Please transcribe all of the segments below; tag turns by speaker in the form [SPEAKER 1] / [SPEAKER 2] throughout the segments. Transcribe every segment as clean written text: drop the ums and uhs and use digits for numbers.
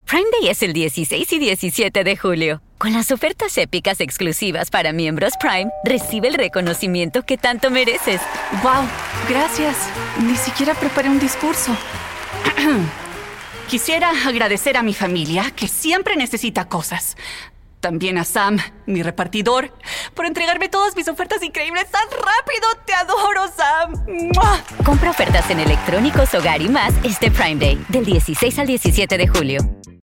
[SPEAKER 1] Prime Day es el 16 y 17 de julio. Con las ofertas épicas exclusivas para miembros Prime, recibe el reconocimiento que tanto mereces.
[SPEAKER 2] ¡Wow! Gracias. Ni siquiera preparé un discurso. Quisiera agradecer a mi familia, que siempre necesita cosas. También a Sam, mi repartidor, por entregarme todas mis ofertas increíbles tan rápido. ¡Te adoro, Sam! ¡Mua!
[SPEAKER 1] Compra ofertas en electrónicos, hogar y más este Prime Day, del 16 al 17 de julio.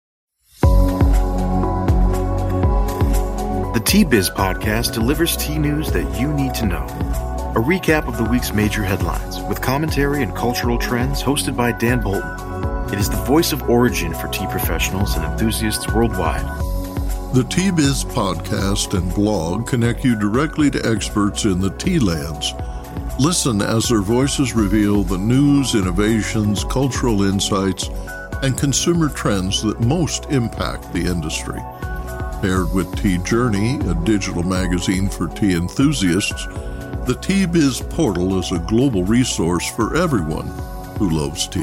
[SPEAKER 3] The T-Biz podcast delivers tea news that you need to know. A recap of the week's major headlines with commentary and cultural trends hosted by Dan Bolton. It is the voice of origin for tea professionals and enthusiasts worldwide.
[SPEAKER 4] The T-Biz podcast and blog connect you directly to experts in the tea lands. Listen as their voices reveal the news, innovations, cultural insights, and consumer trends that most impact the industry. Paired with Tea Journey, a digital magazine for tea enthusiasts, the T-Biz portal is a global resource for everyone who loves tea.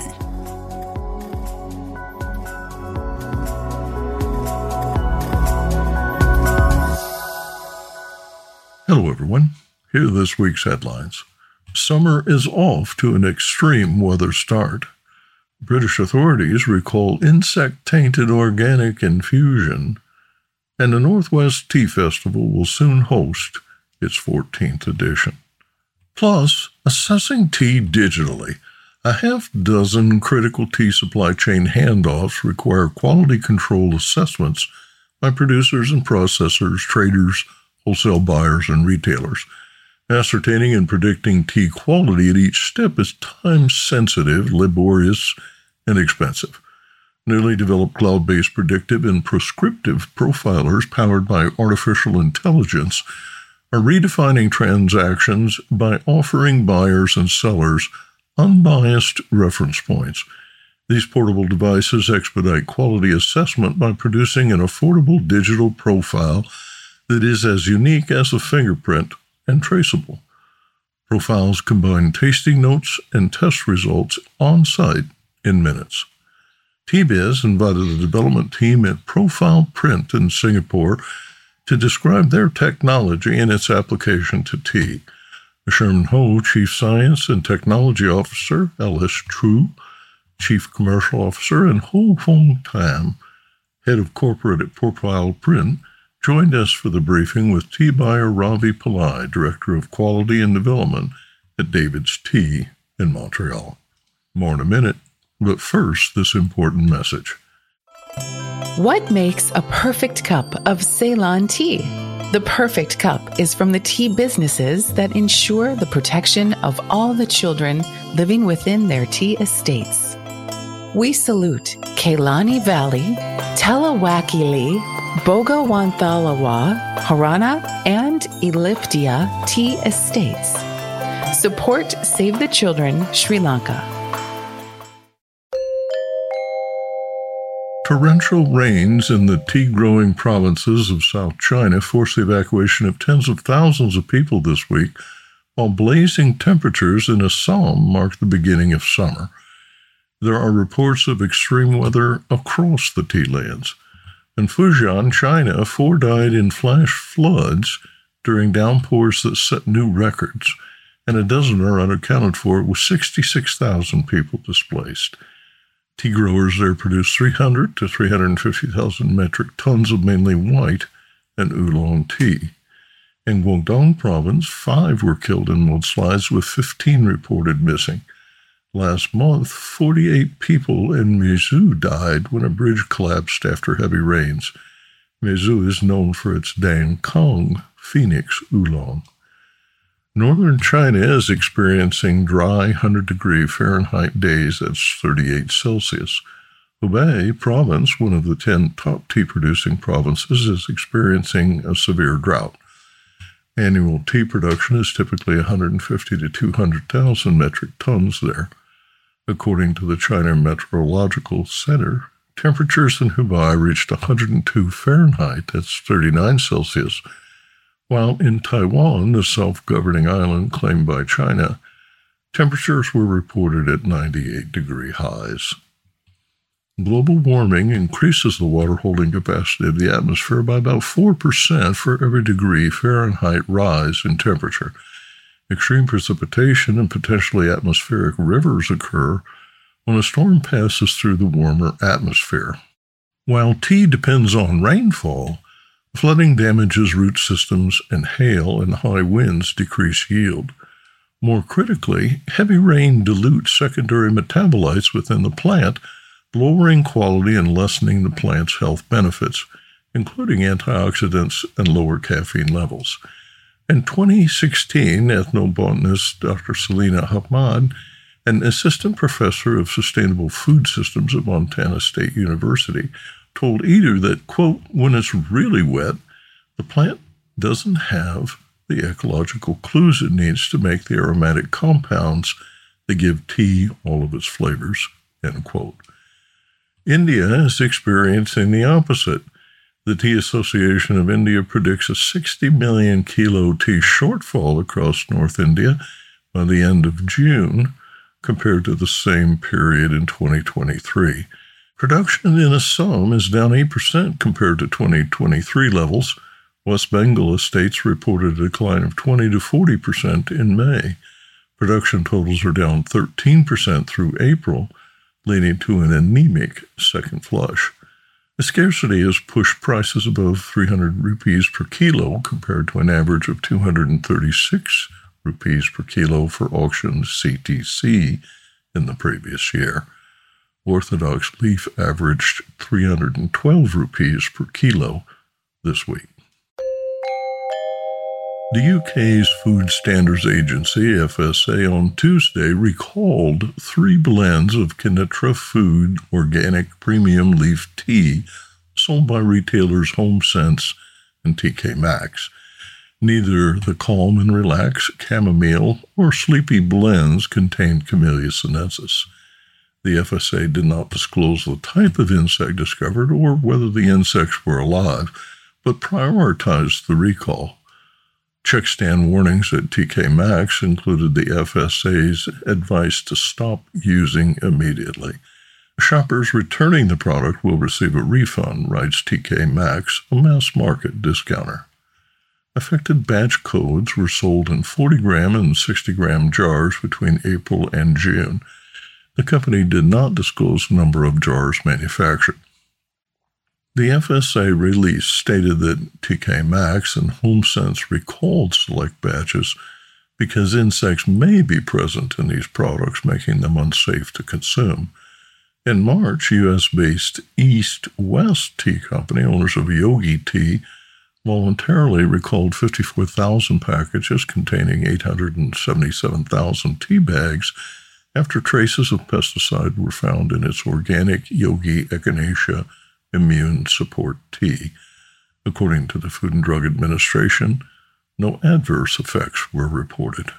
[SPEAKER 4] Hello, everyone. Here are this week's headlines. Summer is off to an extreme weather start. British authorities recall insect-tainted organic infusion, and the Northwest Tea Festival will soon host its 14th edition. Plus, assessing tea digitally. A half-dozen critical tea supply chain handoffs require quality control assessments by producers and processors, traders, wholesale buyers, and retailers. Ascertaining and predicting tea quality at each step is time-sensitive, laborious, and expensive. Newly developed cloud-based predictive and prescriptive profilers powered by artificial intelligence are redefining transactions by offering buyers and sellers unbiased reference points. These portable devices expedite quality assessment by producing an affordable digital profile that is as unique as a fingerprint and traceable. Profiles combine tasting notes and test results on-site in minutes. T-Biz invited the development team at Profile Print in Singapore to describe their technology and its application to tea. Sherman Ho, Chief Science and Technology Officer, Ellis True, Chief Commercial Officer, and Ho Fong Tam, Head of Corporate at Profile Print, joined us for the briefing with tea buyer Ravi Pillai, Director of Quality and Development at David's Tea in Montreal. More in a minute, but first, this important message.
[SPEAKER 5] What makes a perfect cup of Ceylon tea? The perfect cup is from the tea businesses that ensure the protection of all the children living within their tea estates. We salute Kailani Valley, Talawakili, Bogawantalawa, Harana, and Elliptia tea estates. Support Save the Children, Sri Lanka.
[SPEAKER 4] Torrential rains in the tea-growing provinces of South China forced the evacuation of tens of thousands of people this week, while blazing temperatures in Assam marked the beginning of summer. There are reports of extreme weather across the tea lands. In Fujian, China, 4 died in flash floods during downpours that set new records, and a dozen are unaccounted for, with 66,000 people displaced. Tea growers there produce 300 to 350,000 metric tons of mainly white and oolong tea. In Guangdong province, 5 were killed in mudslides, with 15 reported missing. Last month, 48 people in Mizhou died when a bridge collapsed after heavy rains. Mizhou is known for its Dankong Phoenix oolong. Northern China is experiencing dry 100-degree Fahrenheit days, that's 38 Celsius. Hubei province, one of the 10 top tea-producing provinces, is experiencing a severe drought. Annual tea production is typically 150 to 200,000 metric tons there. According to the China Meteorological Center, temperatures in Hubei reached 102 Fahrenheit, that's 39 Celsius, while in Taiwan, the self-governing island claimed by China, temperatures were reported at 98-degree highs. Global warming increases the water holding capacity of the atmosphere by about 4% for every degree Fahrenheit rise in temperature. Extreme precipitation and potentially atmospheric rivers occur when a storm passes through the warmer atmosphere. While tea depends on rainfall, flooding damages root systems, and hail and high winds decrease yield. More critically, heavy rain dilutes secondary metabolites within the plant, lowering quality and lessening the plant's health benefits, including antioxidants and lower caffeine levels. In 2016, ethnobotanist Dr. Selina Hamad, an assistant professor of sustainable food systems at Montana State University, told Eater that, quote, when it's really wet, the plant doesn't have the ecological clues it needs to make the aromatic compounds that give tea all of its flavors, end quote. India is experiencing the opposite. The Tea Association of India predicts a 60 million kilo tea shortfall across North India by the end of June, compared to the same period in 2023. Production in Assam is down 8% compared to 2023 levels. West Bengal estates reported a decline of 20 to 40% in May. Production totals are down 13% through April, leading to an anemic second flush. The scarcity has pushed prices above 300 rupees per kilo compared to an average of 236 rupees per kilo for auction CTC in the previous year. Orthodox leaf averaged 312 rupees per kilo this week. The UK's Food Standards Agency, FSA, on Tuesday recalled 3 blends of Kinitra Food organic premium leaf tea sold by retailers HomeSense and TK Maxx. Neither the Calm and Relax, Chamomile, or Sleepy blends contained Camellia sinensis. The FSA did not disclose the type of insect discovered or whether the insects were alive, but prioritized the recall. Checkstand warnings at TK Maxx included the FSA's advice to stop using immediately. Shoppers returning the product will receive a refund, writes TK Maxx, a mass-market discounter. Affected batch codes were sold in 40-gram and 60-gram jars between April and June. The company did not disclose the number of jars manufactured. The FSA release stated that TK Maxx and HomeSense recalled select batches because insects may be present in these products, making them unsafe to consume. In March, U.S.-based East West Tea Company, owners of Yogi Tea, voluntarily recalled 54,000 packages containing 877,000 tea bags after traces of pesticide were found in its organic Yogi Echinacea immune support tea. According to the Food and Drug Administration, no adverse effects were reported.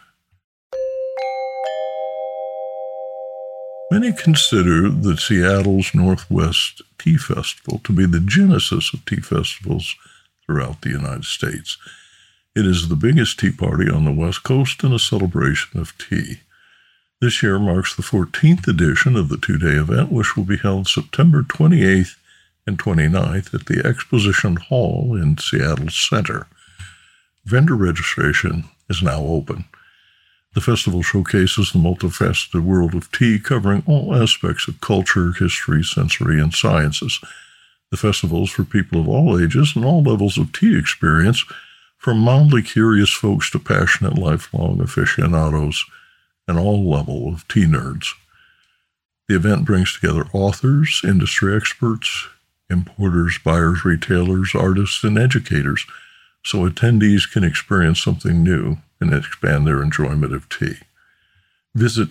[SPEAKER 4] Many consider the Seattle's Northwest Tea Festival to be the genesis of tea festivals throughout the United States. It is the biggest tea party on the West Coast and a celebration of tea. This year marks the 14th edition of the two-day event, which will be held September 28th and 29th at the Exposition Hall in Seattle Center. Vendor registration is now open. The festival showcases the multifaceted world of tea, covering all aspects of culture, history, sensory, and sciences. The festival is for people of all ages and all levels of tea experience, from mildly curious folks to passionate lifelong aficionados and all level of tea nerds. The event brings together authors, industry experts, importers, buyers, retailers, artists, and educators, so attendees can experience something new and expand their enjoyment of tea. Visit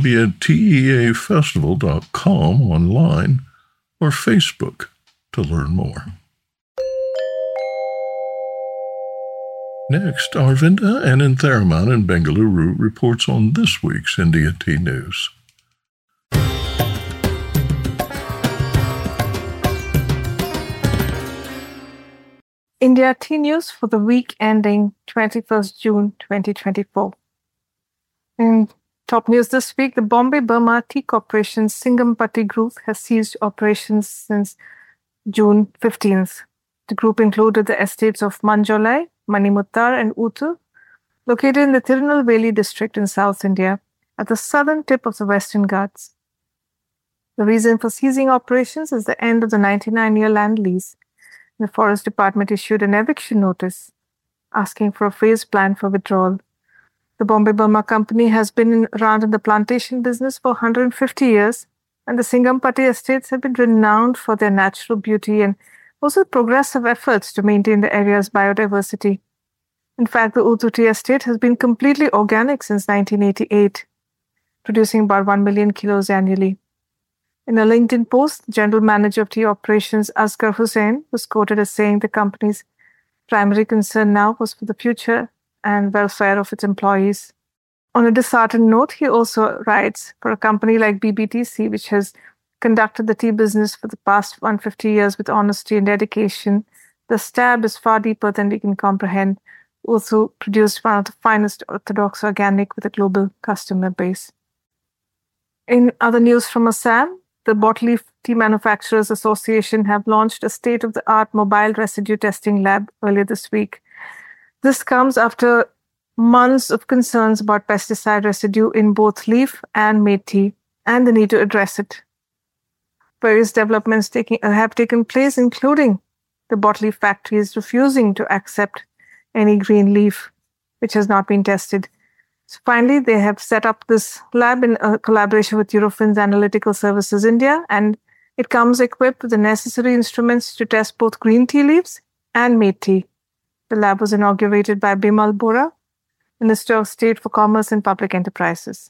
[SPEAKER 4] nwteafestival.com online or Facebook to learn more. Next, Arvinda Anantharaman in Bengaluru reports on this week's India Tea News.
[SPEAKER 6] India Tea News for the week ending 21st June 2024. And Top news this week, the Bombay Burma Tea Corporation's Singampati Group has ceased operations since June 15th. The group included the estates of Manjolai, Manimuttar and Uttu, located in the Tirunelveli district in South India, at the southern tip of the Western Ghats. The reason for ceasing operations is the end of the 99-year land lease. The Forest Department issued an eviction notice asking for a phased plan for withdrawal. The Bombay Burma Company has been around in the plantation business for 150 years, and the Singampati estates have been renowned for their natural beauty and also progressive efforts to maintain the area's biodiversity. In fact, the Uttu tea estate has been completely organic since 1988, producing about 1 million kilos annually. In a LinkedIn post, General Manager of Tea Operations Asghar Hussain was quoted as saying the company's primary concern now was for the future and welfare of its employees. On a disheartened note, he also writes, for a company like BBTC, which has conducted the tea business for the past 150 years with honesty and dedication, the stab is far deeper than we can comprehend. Also produced one of the finest orthodox organic with a global customer base. In other news from Assam, the Bottle Tea Manufacturers Association have launched a state-of-the-art mobile residue testing lab earlier this week. This comes after months of concerns about pesticide residue in both leaf and made tea and the need to address it. Various developments have taken place, including the bottle factories refusing to accept any green leaf which has not been tested. So finally, they have set up this lab in collaboration with Eurofins Analytical Services India, and it comes equipped with the necessary instruments to test both green tea leaves and made tea. The lab was inaugurated by Bimal Bora, Minister of State for Commerce and Public Enterprises.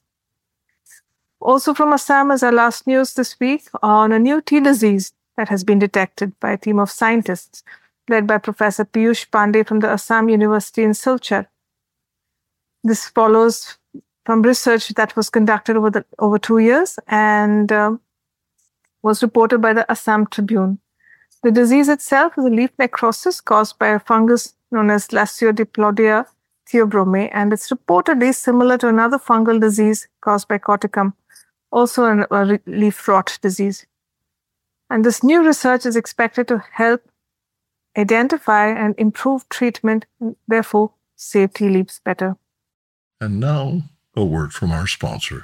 [SPEAKER 6] Also from Assam is our last news this week on a new tea disease that has been detected by a team of scientists led by Professor Piyush Pandey from the Assam University in Silchar. This follows from research that was conducted over 2 years and was reported by the Assam Tribune. The disease itself is a leaf necrosis caused by a fungus known as Lasiodiplodia theobrome, and it's reportedly similar to another fungal disease caused by Corticum, also a leaf rot disease. And this new research is expected to help identify and improve treatment, and therefore save tea leaves better.
[SPEAKER 4] And now, a word from our sponsor.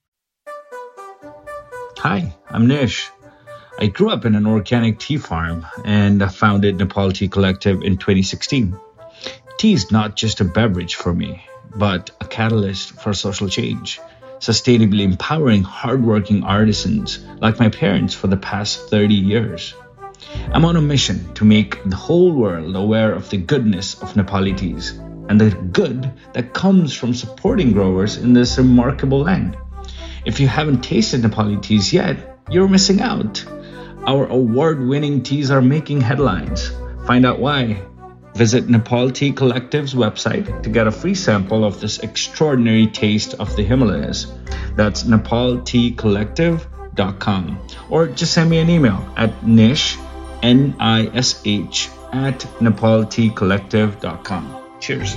[SPEAKER 7] Hi, I'm Nish. I grew up in an organic tea farm and founded Nepal Tea Collective in 2016. Tea is not just a beverage for me, but a catalyst for social change, sustainably empowering hardworking artisans like my parents for the past 30 years. I'm on a mission to make the whole world aware of the goodness of Nepali teas and the good that comes from supporting growers in this remarkable land. If you haven't tasted Nepali teas yet, you're missing out. Our award-winning teas are making headlines. Find out why. Visit Nepal Tea Collective's website to get a free sample of this extraordinary taste of the Himalayas. That's nepalteacollective.com. Or just send me an email at nish, N-I-S-H, at nepalteacollective.com. Cheers.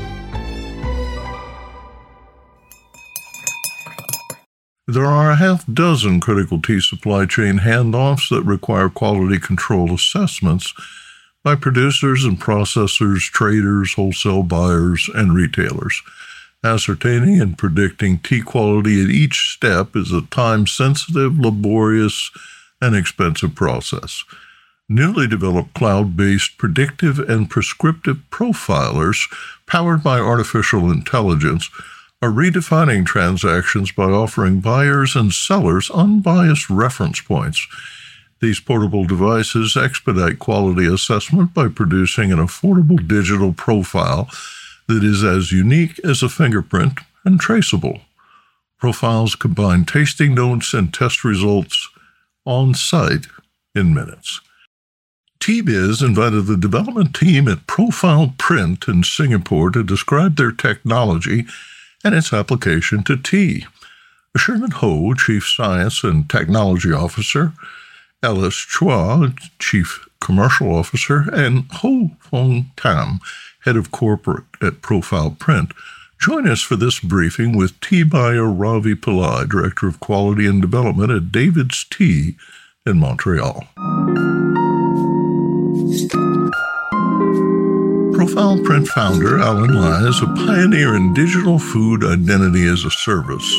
[SPEAKER 4] There are a half dozen critical tea supply chain handoffs that require quality control assessments by producers and processors, traders, wholesale buyers, and retailers. Ascertaining and predicting tea quality at each step is a time-sensitive, laborious, and expensive process. Newly developed cloud-based predictive and prescriptive profilers powered by artificial intelligence are redefining transactions by offering buyers and sellers unbiased reference points. These portable devices expedite quality assessment by producing an affordable digital profile that is as unique as a fingerprint and traceable. Profiles combine tasting notes and test results on site in minutes. TeaBiz invited the development team at Profile Print in Singapore to describe their technology and its application to tea. Sherman Ho, Chief Science and Technology Officer, Ellis Chua, Chief Commercial Officer, and Ho Fong Tam, Head of Corporate at Profile Print, Join us for this briefing with tea buyer Ravi Pillai, Director of Quality and Development at David's Tea in Montreal. Profile Print founder Alan Lai is a pioneer in digital food identity as a service,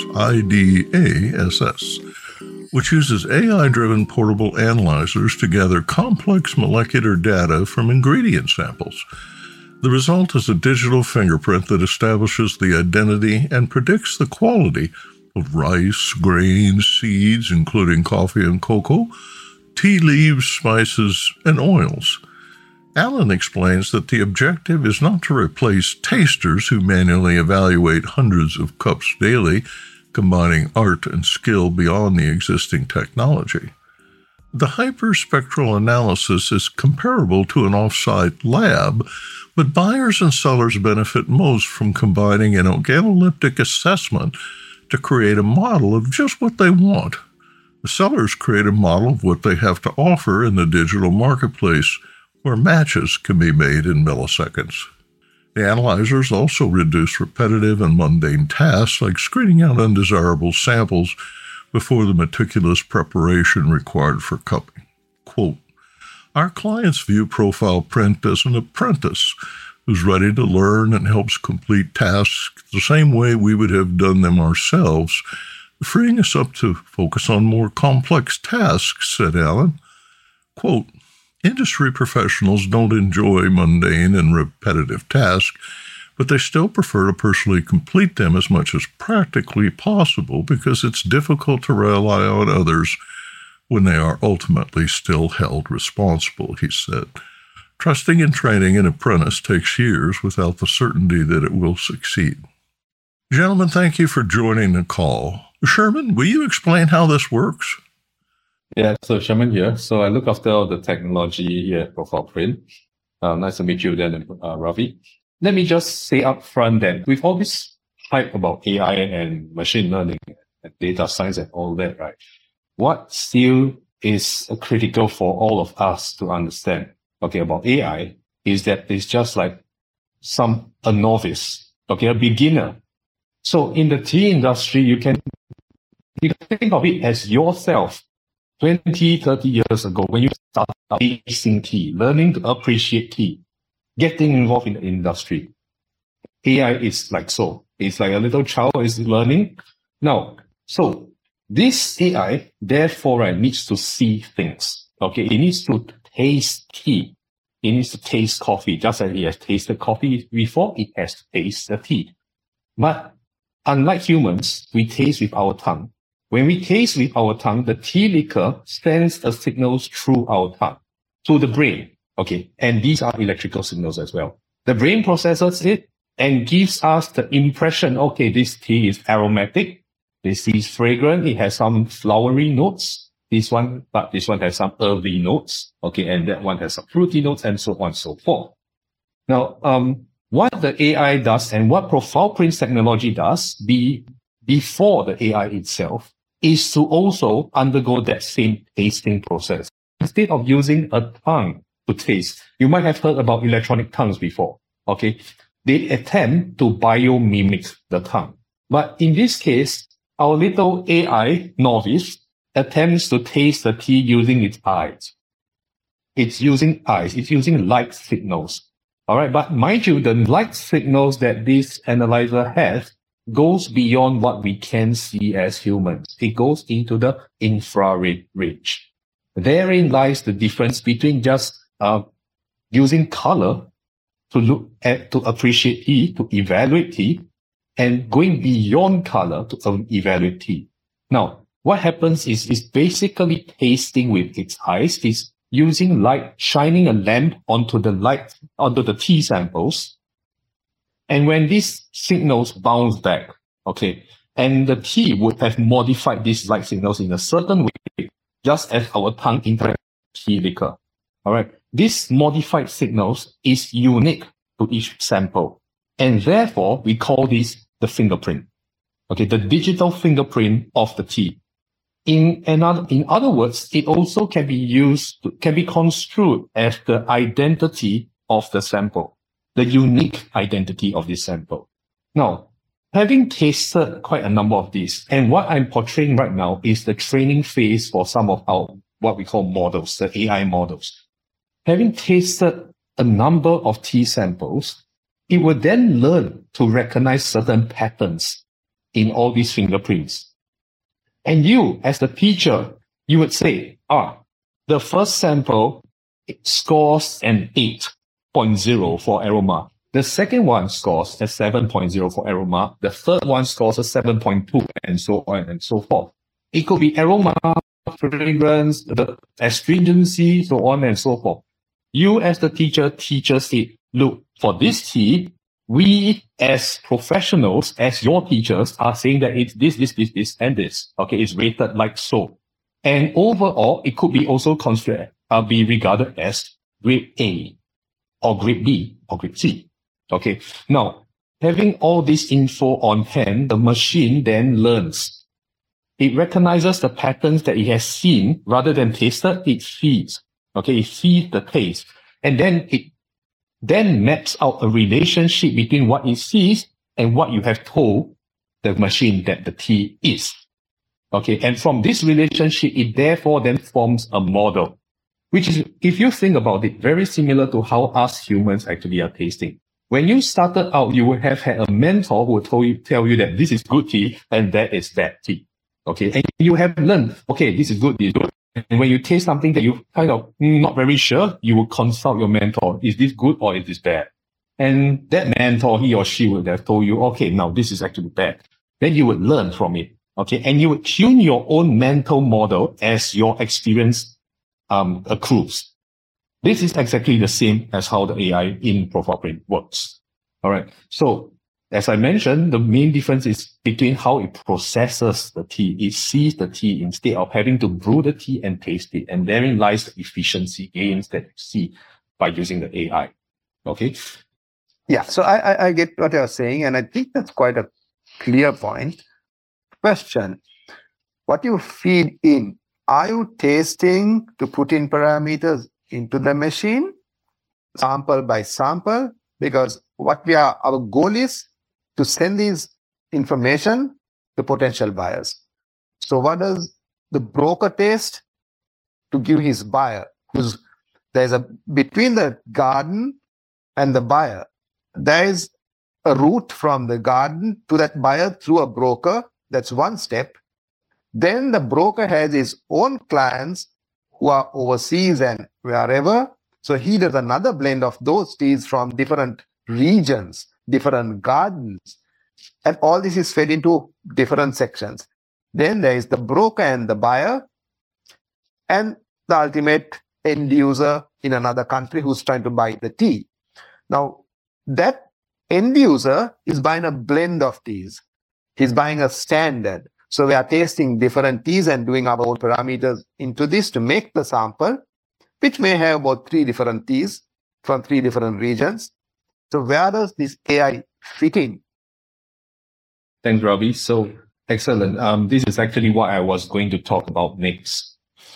[SPEAKER 4] IDASS, which uses AI-driven portable analyzers to gather complex molecular data from ingredient samples. The result is a digital fingerprint that establishes the identity and predicts the quality of rice, grains, seeds, including coffee and cocoa, tea leaves, spices, and oils. Alan explains that the objective is not to replace tasters who manually evaluate hundreds of cups daily, combining art and skill beyond the existing technology. The hyperspectral analysis is comparable to an off-site lab, but buyers and sellers benefit most from combining an organoleptic assessment to create a model of just what they want. The sellers create a model of what they have to offer in the digital marketplace, where matches can be made in milliseconds. The analyzers also reduce repetitive and mundane tasks like screening out undesirable samples before the meticulous preparation required for cupping. Quote, "Our clients view Profile Print as an apprentice who's ready to learn and helps complete tasks the same way we would have done them ourselves, freeing us up to focus on more complex tasks," said Alan. Quote, "Industry professionals don't enjoy mundane and repetitive tasks, but they still prefer to personally complete them as much as practically possible because it's difficult to rely on others when they are ultimately still held responsible," he said. Trusting and training an apprentice takes years without the certainty that it will succeed. Gentlemen, thank you for joining the call. Sherman, will you explain how this works?
[SPEAKER 8] Yeah, so Sherman here. So I look after all the technology here at Profile Print. Nice to meet you then, Ravi. Let me just say up front that with all this hype about AI and machine learning and data science and all that, right? What still is critical for all of us to understand, okay, about AI is that it's just like a novice, okay, a beginner. So in the tea industry, you can think of it as yourself 20, 30 years ago when you started tasting tea, learning to appreciate tea, getting involved in the industry. AI is like so. It's like a little child is learning. Now, so this AI, therefore, right, needs to see things. Okay, it needs to taste tea. It needs to taste coffee. Just as it has tasted coffee before, it has to taste the tea. But unlike humans, we taste with our tongue. When we taste with our tongue, the tea liquor sends the signals through our tongue to the brain. Okay, and these are electrical signals as well. The brain processes it and gives us the impression, okay, this tea is aromatic, this tea is fragrant, it has some flowery notes, this one has some earthy notes, okay, and that one has some fruity notes, and so on and so forth. Now, what the AI does and what Profile Print technology does before the AI itself is to also undergo that same tasting process. Instead of using a tongue to taste, you might have heard about electronic tongues before, okay? They attempt to biomimic the tongue. But in this case, our little AI novice attempts to taste the tea using its eyes. It's using eyes. It's using light signals. All right. But mind you, the light signals that this analyzer has goes beyond what we can see as humans. It goes into the infrared range. Therein lies the difference between just using color to look at, to appreciate tea, to evaluate tea, and going beyond color to evaluate tea. Now, what happens is basically tasting with its eyes, is using light, shining a lamp onto the tea samples. And when these signals bounce back, okay, and the tea would have modified these light signals in a certain way, just as our tongue interacts with tea liquor. All right. These modified signals is unique to each sample. And therefore, we call this the fingerprint. Okay, the digital fingerprint of the tea. In other words, it also can be construed as the identity of the sample, the unique identity of this sample. Now, having tasted quite a number of these, and what I'm portraying right now is the training phase for some of our, what we call models, the AI models. Having tasted a number of T samples, it will then learn to recognize certain patterns in all these fingerprints. And you, as the teacher, you would say, the first sample scores an 8.0 for error mark. The second one scores a 7.0 for error mark. The third one scores a 7.2, and so on and so forth. It could be error mark, fragrance, the astringency, so on and so forth. You, as the teacher, teaches it. Look, for this T, we as professionals, as your teachers, are saying that it's this, and this. Okay, it's rated like so. And overall, it could be also considered, be regarded as grade A, or grade B, or grade C. Okay, now, having all this info on hand, the machine then learns. It recognizes the patterns that it has seen rather than tasted, it feeds. Okay, it feeds the taste. And then it then maps out a relationship between what it sees and what you have told the machine that the tea is. Okay, and from this relationship, it therefore then forms a model, which is, if you think about it, very similar to how us humans actually are tasting. When you started out, you would have had a mentor who would tell you that this is good tea and that is bad tea. Okay, and you have learned, okay, this is good, this is good. And when you taste something that you kind of not very sure, you will consult your mentor. Is this good or is this bad? And that mentor, he or she would have told you, okay, now this is actually bad. Then you would learn from it. Okay, and you would tune your own mental model as your experience accrues. This is exactly the same as how the AI in Profile Print works. All right. So as I mentioned, the main difference is between how it processes the tea. It sees the tea instead of having to brew the tea and taste it. And therein lies the efficiency gains that you see by using the AI. Okay.
[SPEAKER 9] Yeah. So I get what you're saying. And I think that's quite a clear point. Question. What you feed in, are you tasting to put in parameters into the machine, sample by sample? Because our goal is to send these information to potential buyers. So what does the broker taste to give his buyer? Because between the garden and the buyer, there is a route from the garden to that buyer through a broker. That's one step. Then the broker has his own clients who are overseas and wherever. So he does another blend of those teas from different regions, different gardens. And all this is fed into different sections. Then there is the broker and the buyer and the ultimate end user in another country who's trying to buy the tea. Now, that end user is buying a blend of teas. He's buying a standard. So we are tasting different teas and doing our own parameters into this to make the sample, which may have about 3 different teas from 3 different regions. So where does this AI fit in?
[SPEAKER 8] Thanks, Ravi. So excellent. This is actually what I was going to talk about next.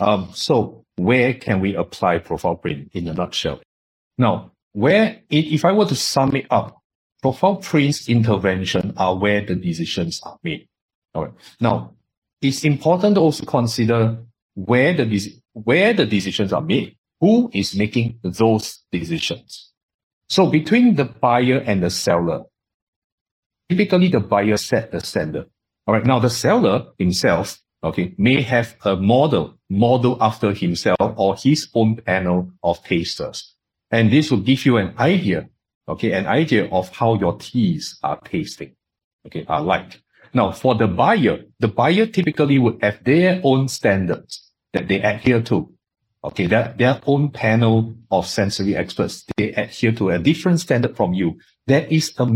[SPEAKER 8] So where can we apply Profile Print in a nutshell? Now, if I were to sum it up, Profile Print's intervention are where the decisions are made. All right. Now, it's important to also consider where the decisions are made. Who is making those decisions? So between the buyer and the seller, typically the buyer set the standard. All right. Now the seller himself, okay, may have a model after himself or his own panel of tasters. And this will give you an idea, okay, an idea of how your teas are tasting, okay, are like. Now, for the buyer typically would have their own standards that they adhere to. Okay, their own panel of sensory experts, they adhere to a different standard from you. There is some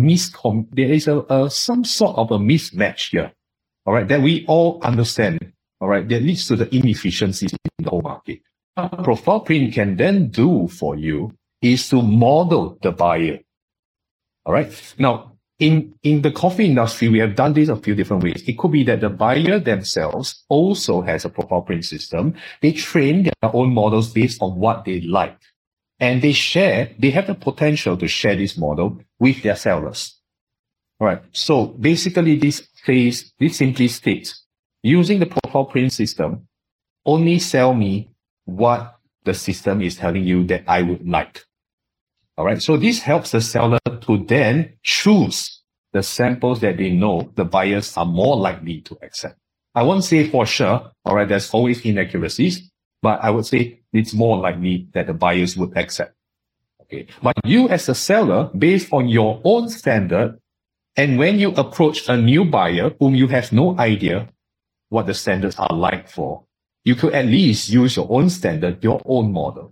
[SPEAKER 8] sort of a mismatch here. All right, that we all understand. All right, that leads to the inefficiencies in the whole market. What Profile Print can then do for you is to model the buyer. All right. Now, in the coffee industry, we have done this a few different ways. It could be that the buyer themselves also has a Profile Print system. They train their own models based on what they like. And they have the potential to share this model with their sellers. All right. So basically this simply states, using the profile print system, only sell me what the system is telling you that I would like. All right. So this helps the seller to then choose the samples that they know the buyers are more likely to accept. I won't say for sure, all right, there's always inaccuracies, but I would say it's more likely that the buyers would accept. Okay. But you as a seller, based on your own standard, and when you approach a new buyer whom you have no idea what the standards are like for, you could at least use your own standard, your own model.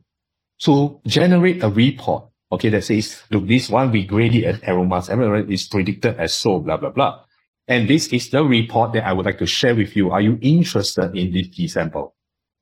[SPEAKER 8] So generate a report, okay, that says, look, this one we grade it as aromas, everyone is predicted as so, blah, blah, blah. And this is the report that I would like to share with you. Are you interested in this tea sample?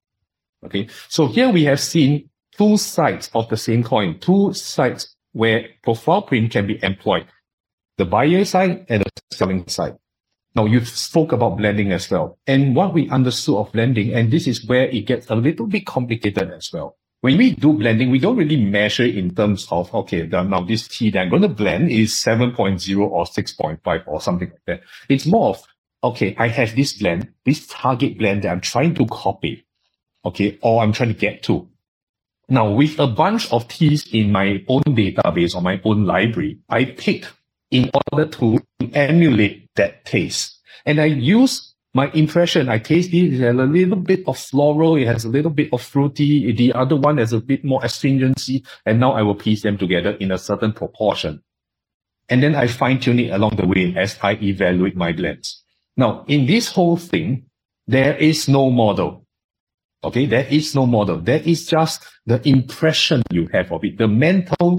[SPEAKER 8] Okay. So here we have seen two sides of the same coin, two sides where profile print can be employed. The buyer side and the selling side. Now, you spoke about blending as well. And what we understood of blending, and this is where it gets a little bit complicated as well. When we do blending, we don't really measure in terms of, okay, now this tea that I'm going to blend is 7.0 or 6.5 or something like that. It's more of, okay, I have this blend, this target blend that I'm trying to copy, okay, or I'm trying to get to. Now, with a bunch of teas in my own database or my own library, I picked in order to emulate that taste. And I use my impression. I taste this, it has a little bit of floral, it has a little bit of fruity, the other one has a bit more astringency, and now I will piece them together in a certain proportion. And then I fine-tune it along the way as I evaluate my blends. Now, in this whole thing, there is no model. Okay, there is no model. There is just the impression you have of it, the mental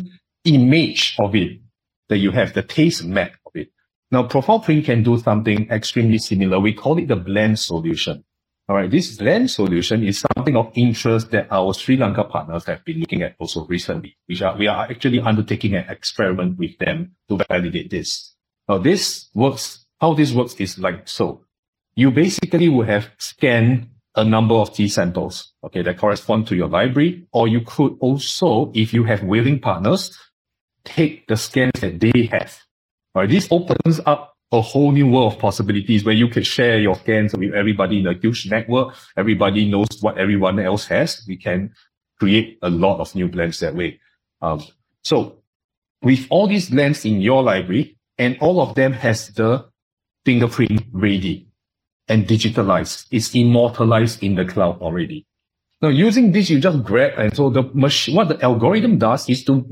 [SPEAKER 8] image of it that you have, the taste map of it. Now, profile print can do something extremely similar. We call it the blend solution. All right, this blend solution is something of interest that our Sri Lanka partners have been looking at also recently. We are actually undertaking an experiment with them to validate this. Now, this works. How this works is like so. You basically will have scanned a number of tea samples, okay, that correspond to your library, or you could also, if you have willing partners, take the scans that they have. All right, this opens up a whole new world of possibilities where you can share your scans with everybody in a huge network. Everybody knows what everyone else has. We can create a lot of new blends that way. So with all these blends in your library, and all of them has the fingerprint ready and digitalized, it's immortalized in the cloud already. Now, using this, you just grab, and so the machine, what the algorithm does is to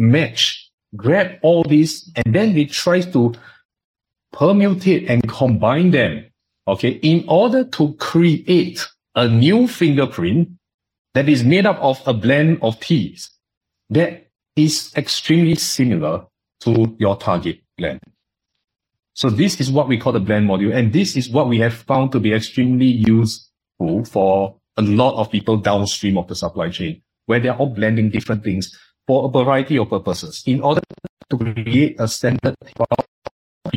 [SPEAKER 8] grab all these, and then it tries to permutate and combine them, okay, in order to create a new fingerprint that is made up of a blend of teas that is extremely similar to your target blend. So this is what we call the blend module, and this is what we have found to be extremely useful for a lot of people downstream of the supply chain, where they're all blending different things for a variety of purposes in order to create a standard of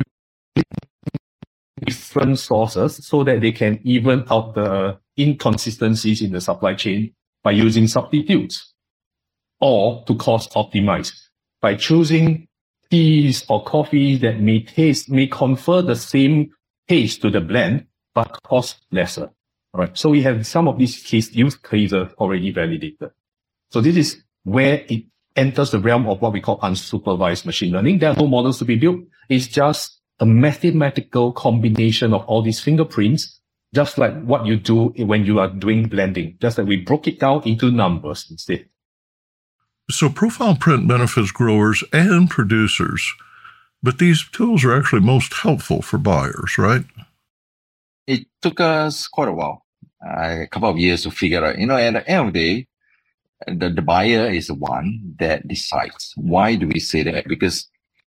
[SPEAKER 8] different sources so that they can even out the inconsistencies in the supply chain by using substitutes, or to cost optimize by choosing teas or coffees that may confer the same taste to the blend, but cost lesser. All right. So we have some of these use cases already validated. So this is where it enters the realm of what we call unsupervised machine learning. There are no models to be built. It's just a mathematical combination of all these fingerprints, just like what you do when you are doing blending, just that we broke it down into numbers instead.
[SPEAKER 4] So profile print benefits growers and producers, but these tools are actually most helpful for buyers, right?
[SPEAKER 10] It took us quite a while, a couple of years to figure out. At the end of the day, the buyer is the one that decides. Why do we say that? Because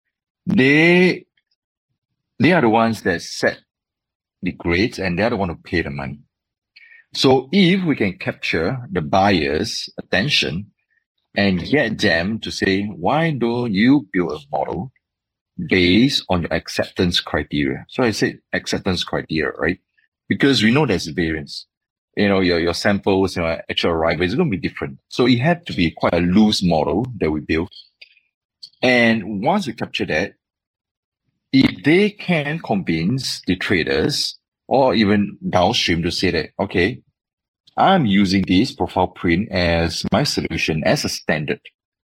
[SPEAKER 10] they are the ones that set the grades, and they're the one who pay the money. So if we can capture the buyer's attention and get them to say, why don't you build a model based on your acceptance criteria? So I said acceptance criteria, right? Because we know there's variance. Your samples, actual arrival is going to be different. So it had to be quite a loose model that we built. And once we capture that, if they can convince the traders or even downstream to say that, okay, I'm using this profile print as my solution, as a standard,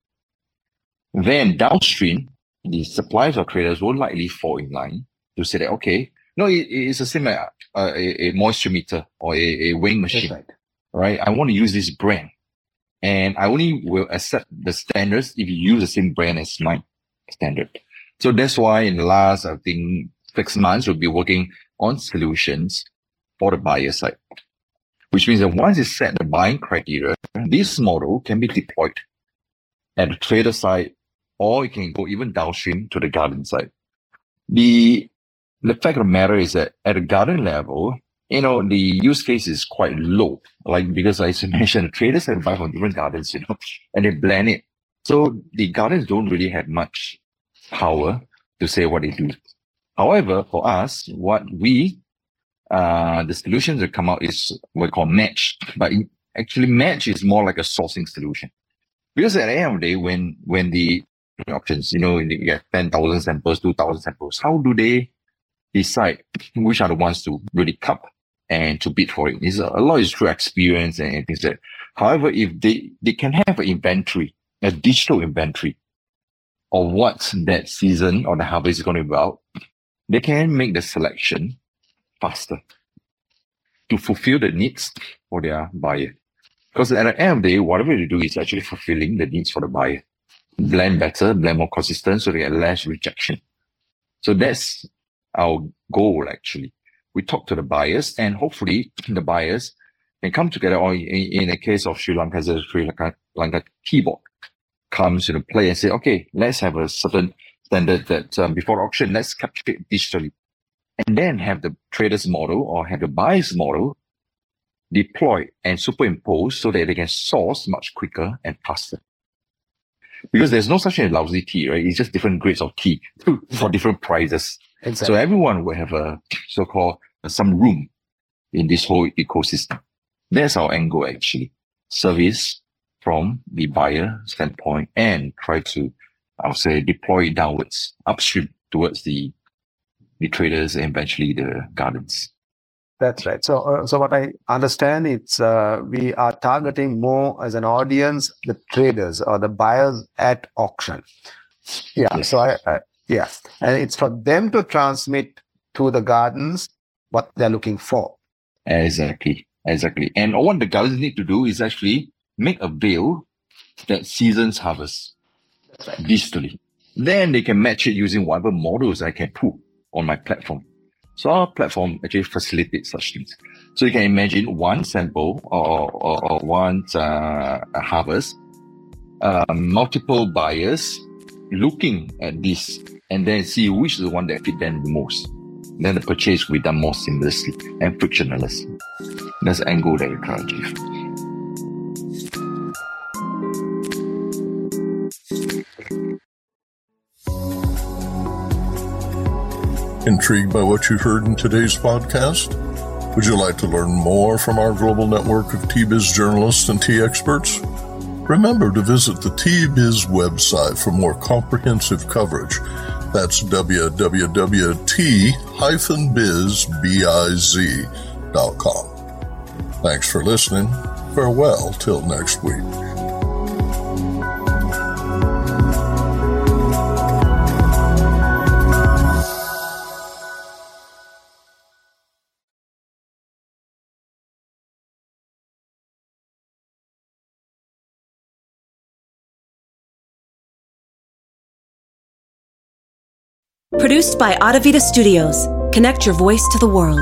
[SPEAKER 10] then downstream, the suppliers or traders will likely fall in line to say that, okay, no, it's the same like a moisture meter or a weighing machine, right? I want to use this brand, and I only will accept the standards if you use the same brand as my standard. So that's why in the last, I think, 6 months, we'll be working on solutions for the buyer side, which means that once you set the buying criteria, this model can be deployed at the trader side, or you can go even downstream to the garden side. The fact of the matter is that at the garden level, the use case is quite low. Like, because as I mentioned, the traders can buy from different gardens, and they blend it. So the gardens don't really have much power to say what they do. However, for us, what the solutions that come out is what we call match. But actually, match is more like a sourcing solution. Because at the end of the day, when the options, you get 10,000 samples, 2,000 samples, how do they decide which are the ones to really cup and to bid for it? A lot is through experience and things like that. However, if they can have an inventory, a digital inventory of what that season or the harvest is going to be about, they can make the selection faster to fulfill the needs for their buyer. Because at the end of the day, whatever they do is actually fulfilling the needs for the buyer. Blend better, blend more consistent, so they get less rejection. So that's our goal, actually. We talk to the buyers, and hopefully the buyers can come together, or in the case of Sri Lanka, the Sri Lanka Tea Board comes into play and say, okay, let's have a certain standard that before auction, let's capture it digitally. And then have the trader's model or have the buyer's model deployed and superimposed so that they can source much quicker and faster. Because there's no such thing as lousy tea, right? It's just different grades of tea for different prices. Exactly. So everyone will have a so-called some room in this whole ecosystem. That's our angle, actually. Service from the buyer standpoint and try to, I would say, deploy downwards, upstream towards the traders and eventually the gardens.
[SPEAKER 9] That's right. So what I understand, it's we are targeting more as an audience the traders or the buyers at auction. Yeah. Yes. So and it's for them to transmit to the gardens what they're looking for.
[SPEAKER 10] Exactly. And what the gardens need to do is actually make a bill that seasons harvest digitally. Then they can match it using whatever models I can put on my platform. So our platform actually facilitates such things. So you can imagine one sample or one harvest, multiple buyers looking at this and then see which is the one that fit them the most. Then the purchase will be done more seamlessly and frictionless. That's the angle that you try to achieve.
[SPEAKER 4] Intrigued by what you heard in today's podcast? Would you like to learn more from our global network of Tea-Biz journalists and tea experts? Remember to visit the Tea-Biz website for more comprehensive coverage. That's www.t-biz.com. Thanks for listening. Farewell till next week.
[SPEAKER 11] Produced by Adavita Studios. Connect your voice to the world.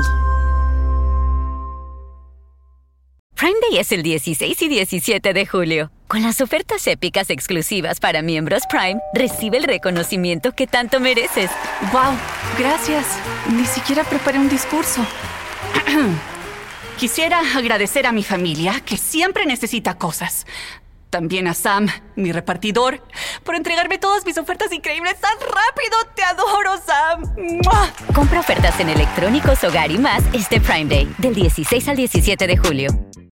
[SPEAKER 1] Prime Day es el 16 y 17 de julio. Con las ofertas épicas exclusivas para miembros Prime, recibe el reconocimiento que tanto mereces.
[SPEAKER 2] ¡Wow! Gracias. Ni siquiera preparé un discurso. Quisiera agradecer a mi familia, que siempre necesita cosas. También a Sam, mi repartidor, por entregarme todas mis ofertas increíbles tan rápido. ¡Te adoro, Sam! ¡Mua!
[SPEAKER 1] Compra ofertas en electrónicos, hogar y más este Prime Day, del 16 al 17 de julio.